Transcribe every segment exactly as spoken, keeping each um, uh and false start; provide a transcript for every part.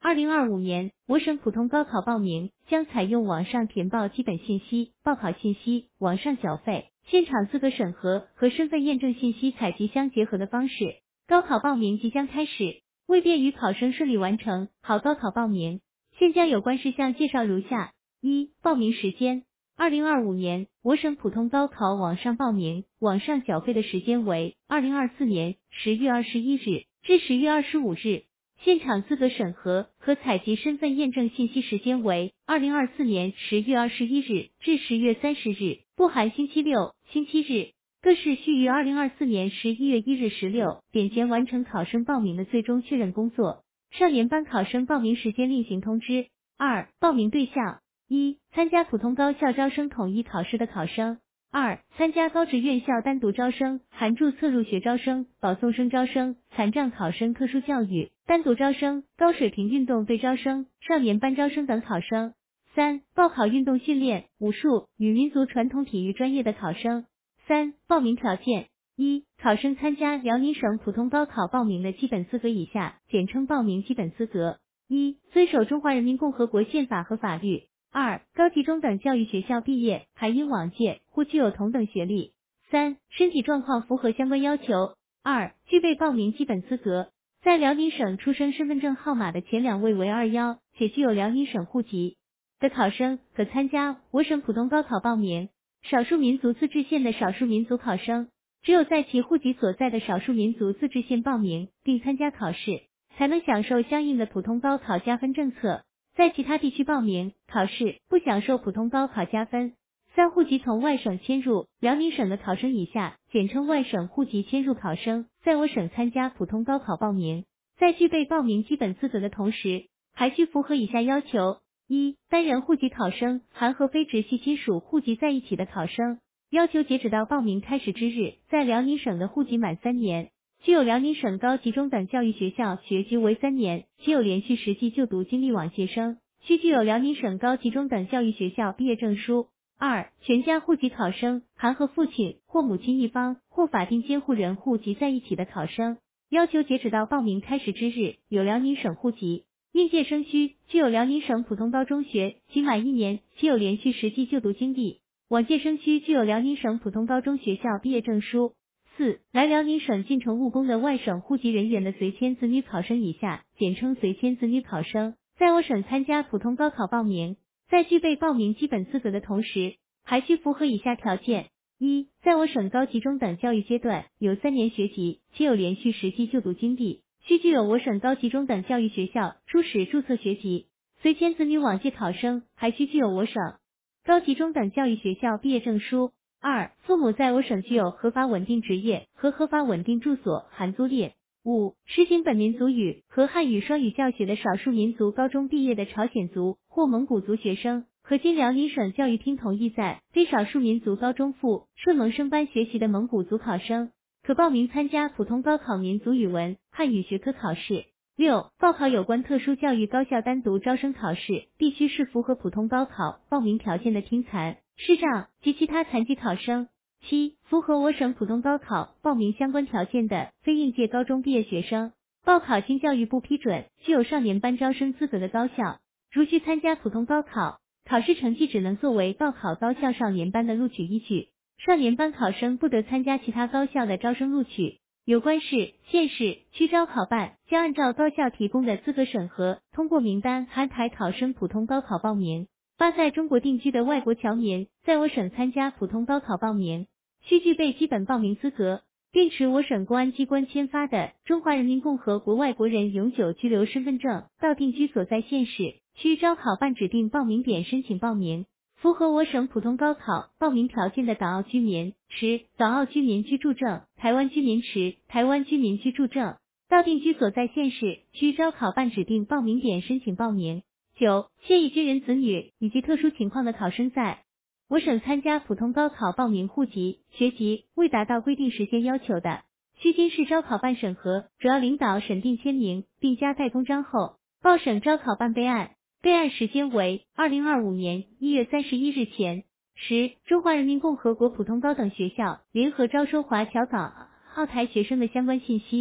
二零二五年，我省普通高考报名将采用网上填报基本信息、报考信息、网上缴费、现场资格审核和身份验证信息采集相结合的方式。高考报名即将开始，为便于考生顺利完成好高考报名，现将有关事项介绍如下：一、报名时间。二零二五年，我省普通高考网上报名、网上缴费的时间为二零二四年十月二十一日至十月二十五日。现场资格审核和采集身份验证信息时间为二零二四年十月二十一日至十月三十日，不含星期六、星期日。各市需于二零二四年十一月一日十六点前完成考生报名的最终确认工作。上年班考生报名时间另行通知。二、报名对象：一、参加普通高校招生统一考试的考生；二、参加高职院校单独招生、含注册入学招生、保送生招生、残障考生特殊教育单独招生、高水平运动队招生、少年班招生等考生；三、报考运动训练、武术与民族传统体育专业的考生。三、报名条件：一、考生参加辽宁省普通高考报名的基本资格以下，简称报名基本资格：一、遵守中华人民共和国宪法和法律；二、高级中等教育学校毕业，含英往届或具有同等学历；三、身体状况符合相关要求；二、具备报名基本资格，在辽宁省出生身份证号码的前两位为二幺，且具有辽宁省户籍的考生，可参加我省普通高考报名。少数民族自治县的少数民族考生，只有在其户籍所在的少数民族自治县报名并参加考试，才能享受相应的普通高考加分政策。在其他地区报名考试不享受普通高考加分。三、户籍从外省迁入辽宁省的考生以下，简称外省户籍迁入考生，在我省参加普通高考报名，在具备报名基本资格的同时，还需符合以下要求：一、单人户籍考生含和非直系亲属户籍在一起的考生，要求截止到报名开始之日，在辽宁省的户籍满三年，具有辽宁省高级中等教育学校学籍为三年，且有连续实际就读经历往届生，需具有辽宁省高级中等教育学校毕业证书。二、全家户籍考生含和父亲或母亲一方或法定监护人户籍在一起的考生，要求截止到报名开始之日，有辽宁省户籍。应届生需具有辽宁省普通高中学期满一年，且有连续实际就读经历；往届生需具有辽宁省普通高中学校毕业证书。四、来辽宁省进城务工的外省户籍人员的随迁子女考生以下，简称随迁子女考生，在我省参加普通高考报名，在具备报名基本资格的同时，还需符合以下条件：一、在我省高级中等教育阶段有三年学籍，且有连续实际就读经历，需具有我省高级中等教育学校初始注册学籍。随迁子女往届考生还需具有我省高级中等教育学校毕业证书。二、父母在我省具有合法稳定职业和合法稳定住所含租赁。五、实行本民族语和汉语双语教学的少数民族高中毕业的朝鲜族或蒙古族学生，和经辽宁省教育厅同意在非少数民族高中附顺蒙生班学习的蒙古族考生，可报名参加普通高考民族语文、汉语学科考试。六、报考有关特殊教育高校单独招生考试，必须是符合普通高考报名条件的听残、视障及其他残疾考生。七、符合我省普通高考报名相关条件的非应届高中毕业学生，报考经教育部批准具有少年班招生资格的高校，如需参加普通高考，考试成绩只能作为报考高校少年班的录取依据，少年班考生不得参加其他高校的招生录取。有关市、县市、区招考办将按照高校提供的资格审核，通过名单安排考生普通高考报名。八、在中国定居的外国侨民在我省参加普通高考报名，需具备基本报名资格，并持我省公安机关签发的中华人民共和国外国人永久居留身份证，到定居所在县市、区招考办指定报名点申请报名。符合我省普通高考报名条件的港澳居民持港澳居民居住证，台湾居民持台湾居民居住证，到定居所在县市、区招考办指定报名点申请报名。九、现役军人子女以及特殊情况的考生在我省参加普通高考报名户籍、学籍未达到规定时间要求的，需经市招考办审核，主要领导审定签名并加盖公章后，报省招考办备案。备案时间为二零二五年一月三十一日前。十、中华人民共和国普通高等学校联合招收华侨港澳台学生的相关信息，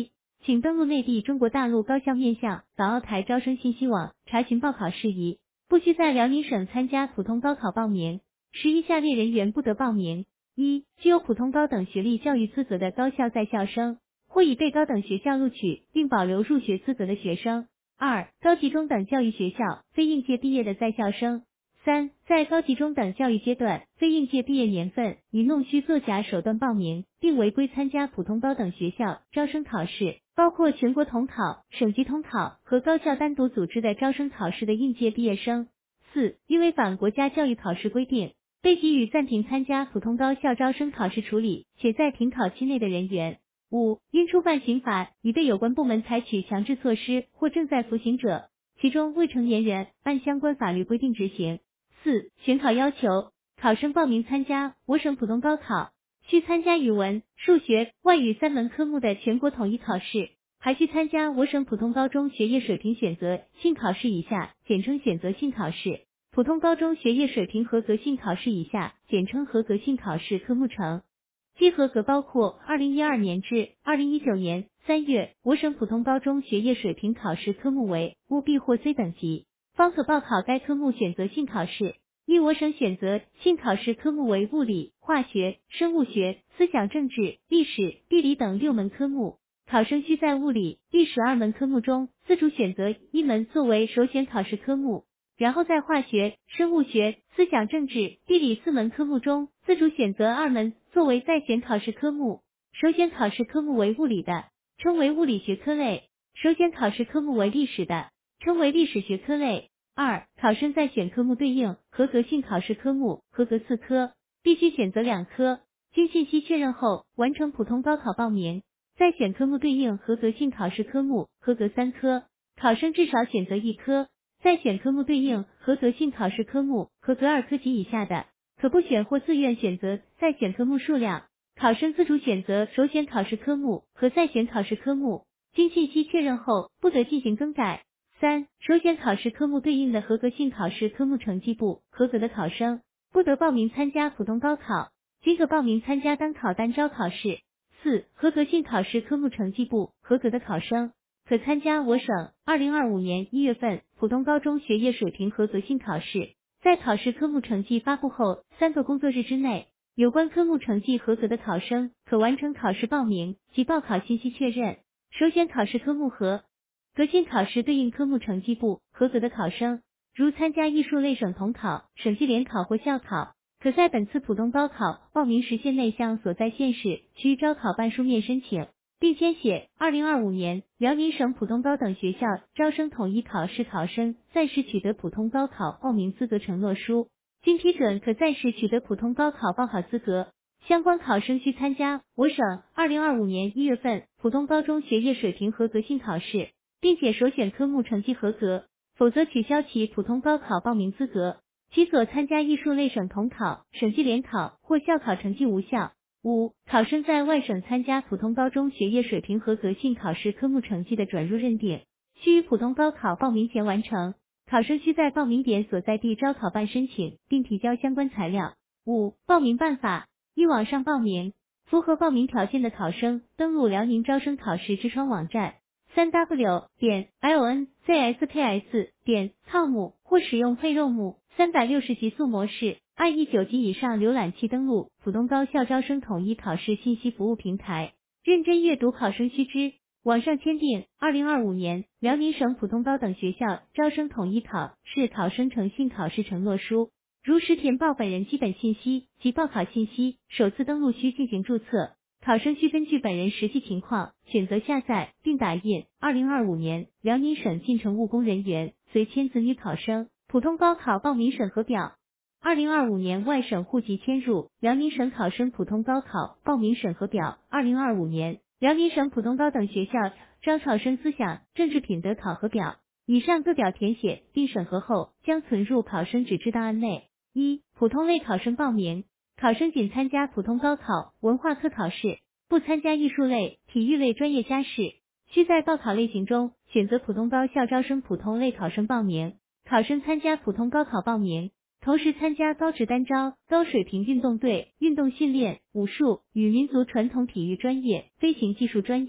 请登录内地中国大陆高校面向港澳台招生信息网查询报考事宜，不需在辽宁省参加普通高考报名。十一下列人员不得报名：一、具有普通高等学历教育资格的高校在校生，或已被高等学校录取并保留入学资格的学生；二、高级中等教育学校非应届毕业的在校生；三、在高级中等教育阶段非应届毕业年份以弄虚作假手段报名并违规参加普通高等学校招生考试，包括全国统考、省级统考和高校单独组织的招生考试的应届毕业生；四、因违反国家教育考试规定被给予暂停参加普通高校招生考试处理且在停考期内的人员；五、因触犯刑法已被有关部门采取强制措施或正在服刑者，其中未成年人按相关法律规定执行。四、选考要求：考生报名参加我省普通高考，需参加语文、数学、外语三门科目的全国统一考试，还需参加我省普通高中学业水平选择性考试以下，简称选择性考试；普通高中学业水平合格性考试以下，简称合格性考试科目成绩合格包括二零一二年至二零一九年三月我省普通高中学业水平考试科目为务 B 或 C 等级，方可报考该科目选择性考试。一、我省选择性考试科目为物理、化学、生物学、思想政治、历史、地理等六门科目，考生需在物理、历史二门科目中自主选择一门作为首选考试科目，然后在化学、生物学、思想政治、地理四门科目中自主选择二门作为再选考试科目。首选考试科目为物理的，称为物理学科类；首选考试科目为历史的，称为历史学科类。二、考生在选科目对应合格性考试科目合格四科，必须选择两科，经信息确认后完成普通高考报名；在选科目对应合格性考试科目合格三科，考生至少选择一科；在选科目对应合格性考试科目合格二科及以下的，可不选或自愿选择在选科目数量。考生自主选择首选考试科目和再选考试科目，经信息确认后不得进行更改。三、首选考试科目对应的合格性考试科目成绩不合格的考生，不得报名参加普通高考，仅可报名参加单考单招考试。四、合格性考试科目成绩不合格的考生，可参加我省二零二五年一月份普通高中学业水平合格性考试，在考试科目成绩发布后三个工作日之内，有关科目成绩合格的考生可完成考试报名及报考信息确认。首选考试科目合格性考试对应科目成绩不合格的考生，如参加艺术类省统考、省级联考或校考，可在本次普通高考报名时限内向所在县市区域招考办书面申请，并填写二零二五年辽宁省普通高等学校招生统一考试考生暂时取得普通高考报名资格承诺书，经批准可暂时取得普通高考报考资格。相关考生需参加我省二零二五年一月份普通高中学业水平合格性考试，并且首选科目成绩合格，否则取消其普通高考报名资格。其所参加艺术类省统考、省级联考或校考成绩无效。五、考生在外省参加普通高中学业水平合格性考试科目成绩的转入认定，需于普通高考报名前完成。考生需在报名点所在地招考办申请，并提交相关材料。五、报名办法：一、网上报名，符合报名条件的考生登录辽宁招生考试之窗网站三 w 点 l n z s k s 点 com 或使用配肉目三百六十极速模式，按 一九 级以上浏览器登录普通高校招生统一考试信息服务平台，认真阅读考生须知。网上签订二零二五年辽宁省普通高等学校招生统一考试考生诚信考试承诺书，如实填报本人基本信息及报考信息，首次登录需进行注册。考生需根据本人实际情况选择下载并打印二零二五年辽宁省进城务工人员随迁子女考生普通高考报名审核表，二零二五年外省户籍迁入辽宁省考生普通高考报名审核表，二零二五年辽宁省普通高等学校招考生思想政治品德考核表。以上各表填写并审核后将存入考生纸质档案内。一、普通类考生报名，考生仅参加普通高考文化课考试，不参加艺术类、体育类专业加试，需在报考类型中选择普通高校招生普通类考生报名。考生参加普通高考报名，同时参加高职单招、高水平运动队、运动训练、武术与民族传统体育专业、飞行技术专业、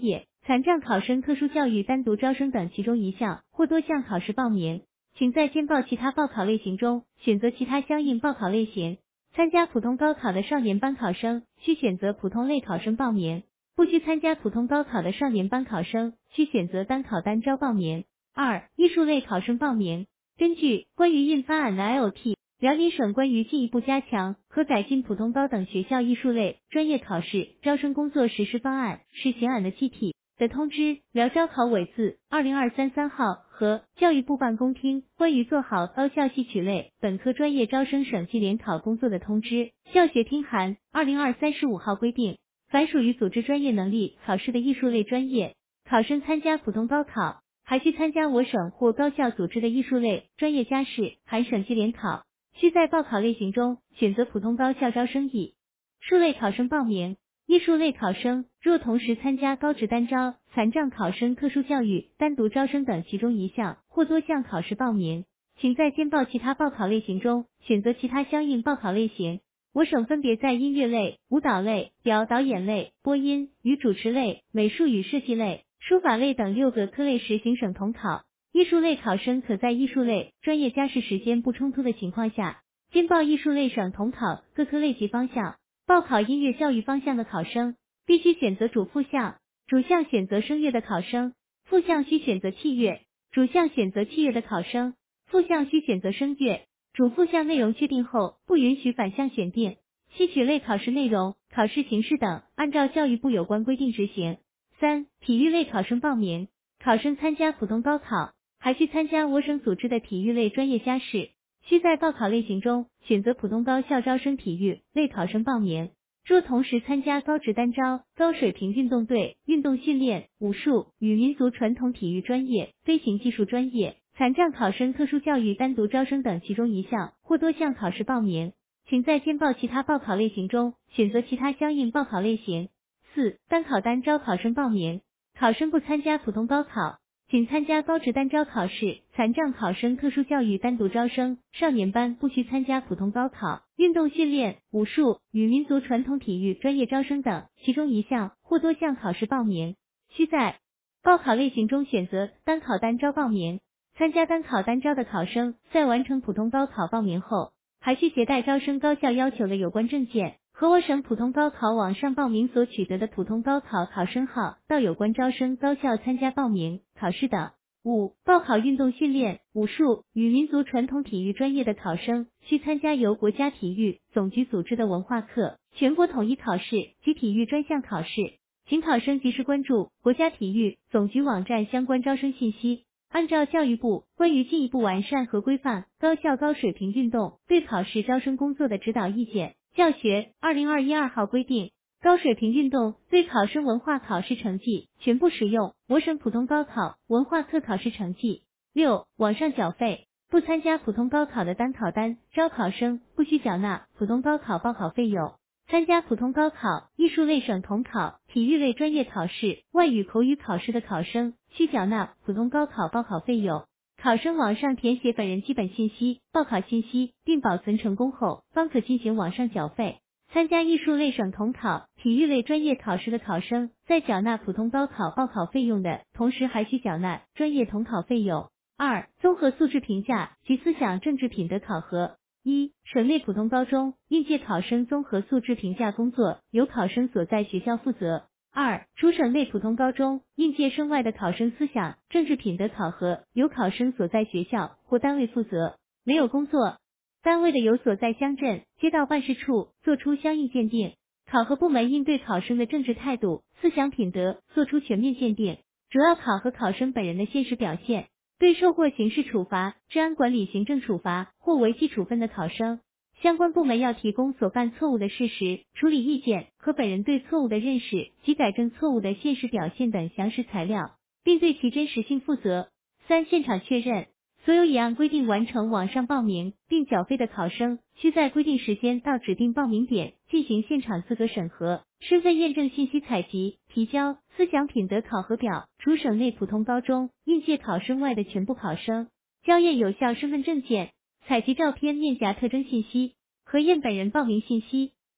残障考生特殊教育单独招生等其中一项或多项考试报名，请在兼报其他报考类型中选择其他相应报考类型。参加普通高考的少年班考生需选择普通类考生报名，不需参加普通高考的少年班考生需选择单考单招报名。二、艺术类考生报名。根据关于印发案的 I O T 辽宁省关于进一步加强和改进普通高等学校艺术类专业考试招生工作实施方案试行案的具体的通知，辽招考委自二零二三三号和教育部办公厅关于做好高校戏曲类本科专业招生省际联考工作的通知，教学厅函二零二三十五号规定，凡属于组织专业能力考试的艺术类专业考生参加普通高考，还需参加我省或高校组织的艺术类专业加试含省际联考，需在报考类型中选择普通高校招生艺术类考生报名。艺术类考生若同时参加高职单招、残障考生特殊教育单独招生等其中一项或多项考试报名，请在兼报其他报考类型中选择其他相应报考类型。我省分别在音乐类、舞蹈类、表导演类、播音与主持类、美术与设计类、书法类等六个科类实行省统考。艺术类考生可在艺术类专业加试时间不冲突的情况下，兼报艺术类省统考各科类及方向。报考音乐教育方向的考生，必须选择主副项，主项选择声乐的考生，副项需选择器乐，主项选择器乐的考生，副项需选择声乐。主副项内容确定后，不允许反项选定。戏曲类考试内容、考试形式等，按照教育部有关规定执行。三、体育类考生报名。考生参加普通高考，还需参加我省组织的体育类专业加试，需在报考类型中选择普通高校招生体育类考生报名。若同时参加高职单招、高水平运动队、运动训练、武术与民族传统体育专业、飞行技术专业、残障考生特殊教育单独招生等其中一项或多项考试报名，请在兼报其他报考类型中选择其他相应报考类型。四、单考单招考生报名。考生不参加普通高考，仅参加高职单招考试，残障考生特殊教育单独招生，少年班不需参加普通高考，运动训练、武术与民族传统体育专业招生等其中一项或多项考试报名，需在报考类型中选择单考单招报名。参加单考单招的考生，在完成普通高考报名后，还需携带招生高校要求的有关证件和我省普通高考网上报名所取得的普通高考考生号，到有关招生高校参加报名考试等。五、报考运动训练、武术与民族传统体育专业的考生，需参加由国家体育总局组织的文化课全国统一考试及体育专项考试，请考生及时关注国家体育总局网站相关招生信息，按照教育部关于进一步完善和规范高校高水平运动对考试招生工作的指导意见教学二零二一二号规定，高水平运动对考生文化考试成绩全部使用我省普通高考文化课考试成绩。六、网上缴费。不参加普通高考的单考单招考生不需缴纳普通高考报考费用。参加普通高考、艺术类省统考、体育类专业考试、外语口语考试的考生需缴纳普通高考报考费用。考生网上填写本人基本信息、报考信息，并保存成功后，方可进行网上缴费。参加艺术类省统考、体育类专业考试的考生，在缴纳普通高考报考费用的同时，还需缴纳专业统考费用。二、综合素质评价及思想政治品德考核。一、省内普通高中应届考生综合素质评价工作由考生所在学校负责。二、除省内普通高中应届生外的考生思想政治品德考核由考生所在学校或单位负责，没有工作单位的由所在乡镇街道办事处作出相应鉴定。考核部门应对考生的政治态度、思想品德作出全面鉴定，主要考核考生本人的现实表现。对受过刑事处罚、治安管理行政处罚或违纪处分的考生，相关部门要提供所犯错误的事实、处理意见和本人对错误的认识及改正错误的现实表现等详实材料，并对其真实性负责。三、现场确认。所有已按规定完成网上报名并缴费的考生，需在规定时间到指定报名点进行现场资格审核、身份验证信息采集、提交思想品德考核表。除省内普通高中应届考生外的全部考生，交验有效身份证件，采集照片面颊特征信息，核验本人报名信息。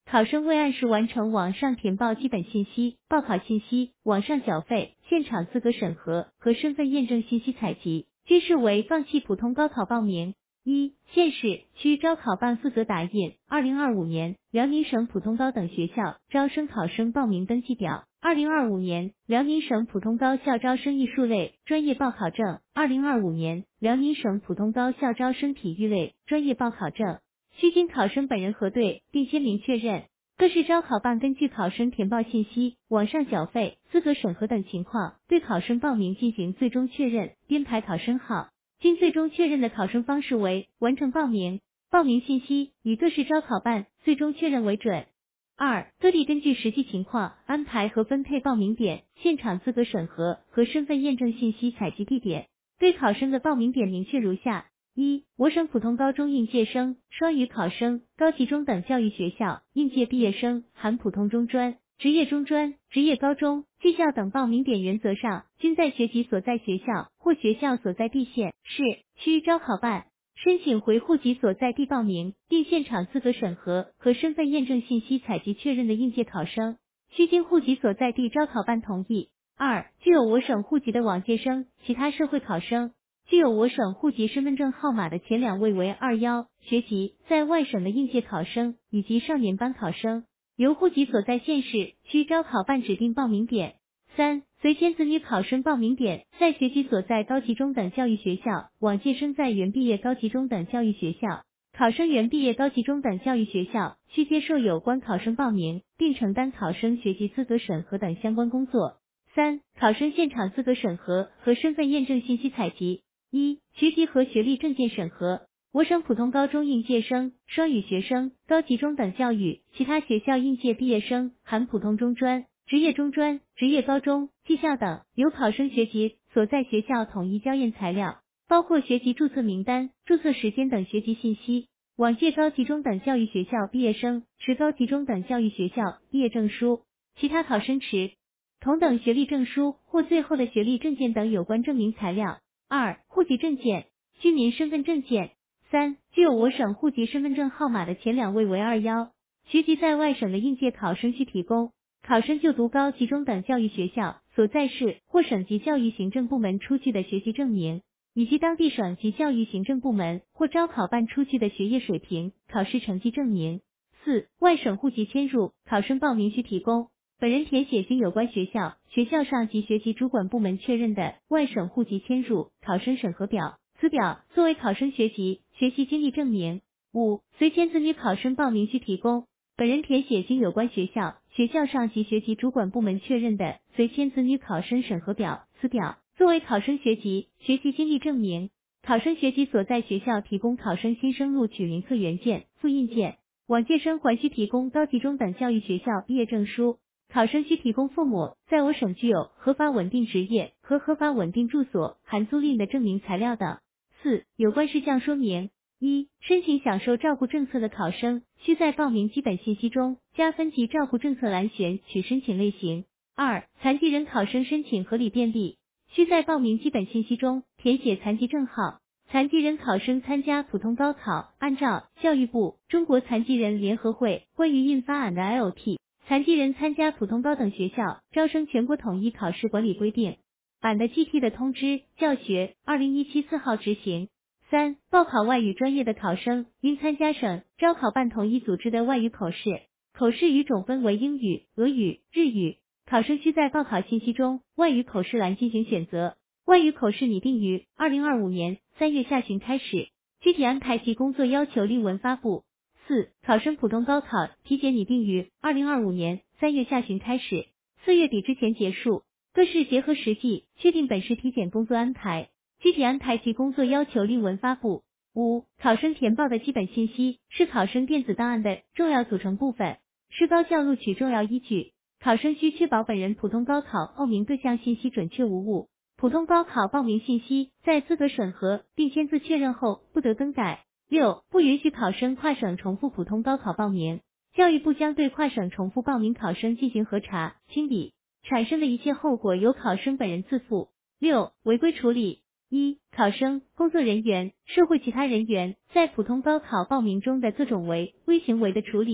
考生未按时完成网上填报基本信息、报考信息、网上缴费、现场资格审核和身份验证信息采集，均视为放弃普通高考报名。一、县市区招考办负责打印二零二五年辽宁省普通高等学校招生考生报名登记表，二零二五年辽宁省普通高校招生艺术类专业报考证，二零二五年辽宁省普通高校招生体育类专业报考证，需经考生本人核对并签名确认。各市招考办根据考生填报信息、网上缴费、资格审核等情况，对考生报名进行最终确认，编排考生号。经最终确认的考生方式为完成报名，报名信息以各市招考办最终确认为准。二、各地根据实际情况安排和分配报名点、现场资格审核和身份验证信息采集地点，对考生的报名点明确如下：一、我省普通高中应届生、双语考生、高级中等教育学校应届毕业生含普通中专、职业中专、职业高中、技校等报名点原则上均在学籍所在学校或学校所在地县、市、区招考办申请回户籍所在地报名，并现场资格审核和身份验证信息采集确认的应届考生，需经户籍所在地招考办同意。二、具有我省户籍的往届生、其他社会考生，具有我省户籍身份证号码的前两位为二一，学籍在外省的应届考生以及少年班考生，由户籍所在县市区招考办指定报名点。三、随迁子女考生报名点在学籍所在高级中等教育学校，往届生在原毕业高级中等教育学校，考生原毕业高级中等教育学校需接受有关考生报名，并承担考生学籍资格审核等相关工作。三、考生现场资格审核和身份验证信息采集。一、学籍和学历证件审核。我省普通高中应届生、双语学生、高级中等教育其他学校应届毕业生含普通中专、职业中专、职业高中、技校等，由考生学籍所在学校统一交验材料，包括学籍注册名单、注册时间等学籍信息。往届高级中等教育学校毕业生持高级中等教育学校毕业证书，其他考生持同等学历证书或最后的学历证件等有关证明材料。二、户籍证件、居民身份证件。三、具有我省户籍身份证号码的前两位为二一，学籍在外省的应届考生需提供考生就读高级中等教育学校所在市或省级教育行政部门出具的学习证明，以及当地省级教育行政部门或招考办出具的学业水平、考试成绩证明。四、外省户籍迁入，考生报名需提供本人填写经有关学校、学校上级学籍主管部门确认的外省户籍迁入考生审核表，此表作为考生学籍、学习经历证明。五、随迁子女考生报名需提供本人填写经有关学校、学校上级学籍主管部门确认的随迁子女考生审核表，此表作为考生学籍、学习经历证明。考生学籍所在学校提供考生新生录取名册原件、复印件。往届生还需提供高级中等教育学校毕业证书。考生需提供父母在我省具有合法稳定职业和合法稳定住所含租赁的证明材料等。四、有关事项说明。一、申请享受照顾政策的考生，需在报名基本信息中加分级照顾政策栏选取申请类型。二、残疾人考生申请合理便利，需在报名基本信息中填写残疾证号。残疾人考生参加普通高考，按照教育部、中国残疾人联合会关于印发案的 L T。残疾人参加普通高等学校招生全国统一考试管理规定版的 G T 的通知教学二零一七四号执行。三、报考外语专业的考生应参加省招考办统一组织的外语口试，口试语种分为英语、俄语、日语。考生需在报考信息中外语口试栏进行选择。外语口试拟定于二零二五年三月下旬开始，具体安排及工作要求令文发布。四、考生普通高考体检拟定于二零二五年三月下旬开始，四月底之前结束。各市结合实际确定本市体检工作安排，具体安排及工作要求令文发布。五、考生填报的基本信息是考生电子档案的重要组成部分，是高校录取重要依据。考生需确保本人普通高考报名各项信息准确无误。普通高考报名信息在资格审核并签字确认后不得更改。六、不允许考生跨省重复普通高考报名，教育部将对跨省重复报名考生进行核查、清理，产生的一切后果由考生本人自负。六、违规处理。一、考生、工作人员、社会其他人员在普通高考报名中的各种违规行为的处理。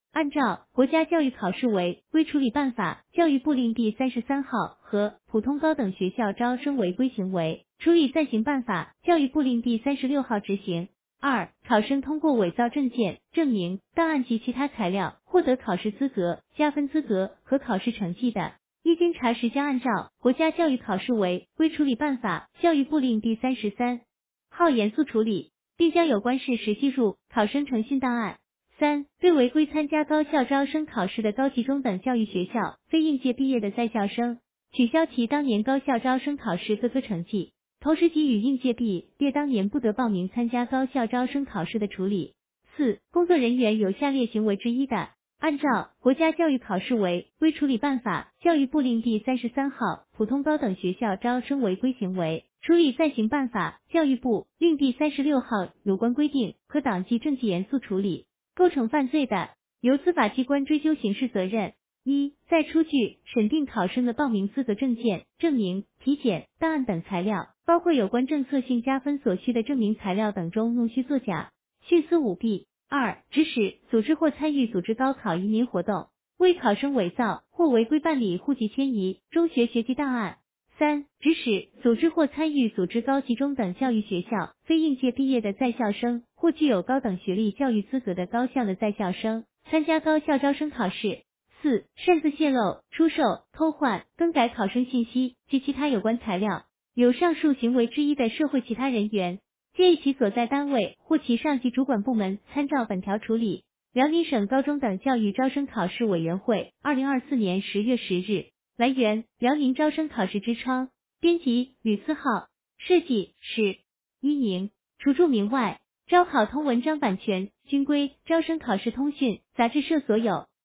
按照《国家教育考试委规处理办法》、教育部令第三十三号和《普通高等学校招生违规行为处理暂行办法》、教育部令第三十六号执行。二、考生通过伪造证件、证明、档案及其他材料获得考试资格、加分资格和考试成绩的，一经查实将按照《国家教育考试委规处理办法》、教育部令第三十三号严肃处理，并将有关事实记入考生诚信档案。三、对违规参加高校招生考试的高级中等教育学校非应届毕业的在校生，取消其当年高校招生考试各科成绩，同时给予应届毕业当年不得报名参加高校招生考试的处理。四、工作人员有下列行为之一的，按照《国家教育考试委规处理办法》、教育部令第三十三号《普通高等学校招生违规行为处理暂行办法》、教育部令第三十六号有关规定，可党纪政纪严肃处理。构成犯罪的，由司法机关追究刑事责任。一、在出具、审定考生的报名资格证件、证明、体检、档案等材料，包括有关政策性加分所需的证明材料等中弄虚作假、徇私舞弊。二、指使、组织或参与组织高考移民活动，为考生伪造或违规办理户籍迁移、中学学籍档案。三、指使、组织或参与组织高级中等教育学校非应届毕业的在校生或具有高等学历教育资格的高校的在校生参加高校招生考试。四、擅自泄露、出售、偷换、更改考生信息及其他有关材料，有上述行为之一的社会其他人员，建议其所在单位或其上级主管部门参照本条处理。辽宁省高中等教育招生考试委员会，二零二四年十月十日。来源：辽宁招生考试之窗，编辑：吕思浩，设计：史一宁，除注明外，招考通文章版权均归招生考试通讯杂志社所有。